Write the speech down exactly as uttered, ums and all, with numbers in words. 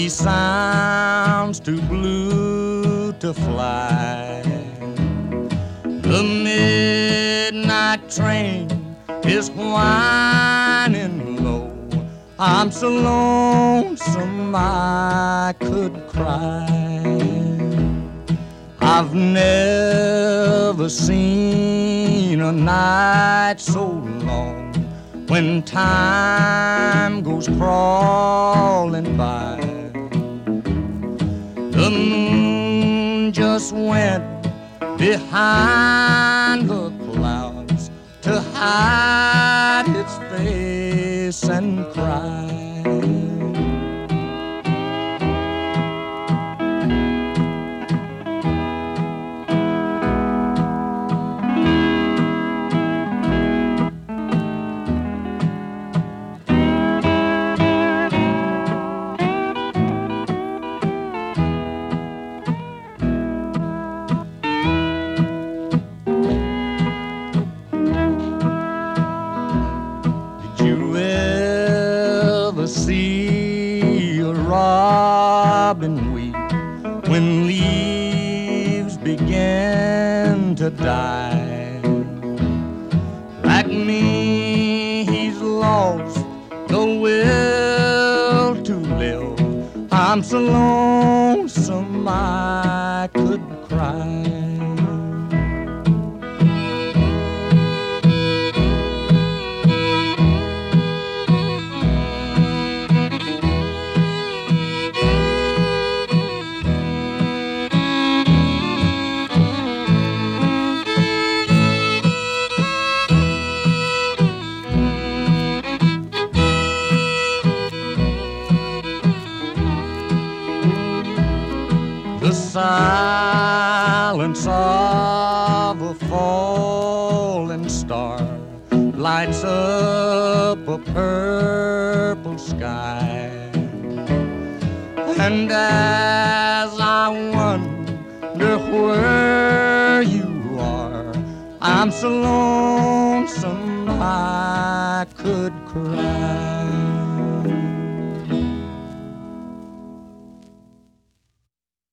He sounds too blue to fly. The midnight train is whining low. I'm so lonesome I could cry. I've never seen a night so long when time goes crawling by. The moon just went behind the clouds to hide its face and cry. See a robin weep when leaves begin to die. Like me, he's lost the will to live. I'm so lonesome I could cry. The silence of a falling star lights up a purple sky. And as I wonder where you are, I'm so lonesome I could cry.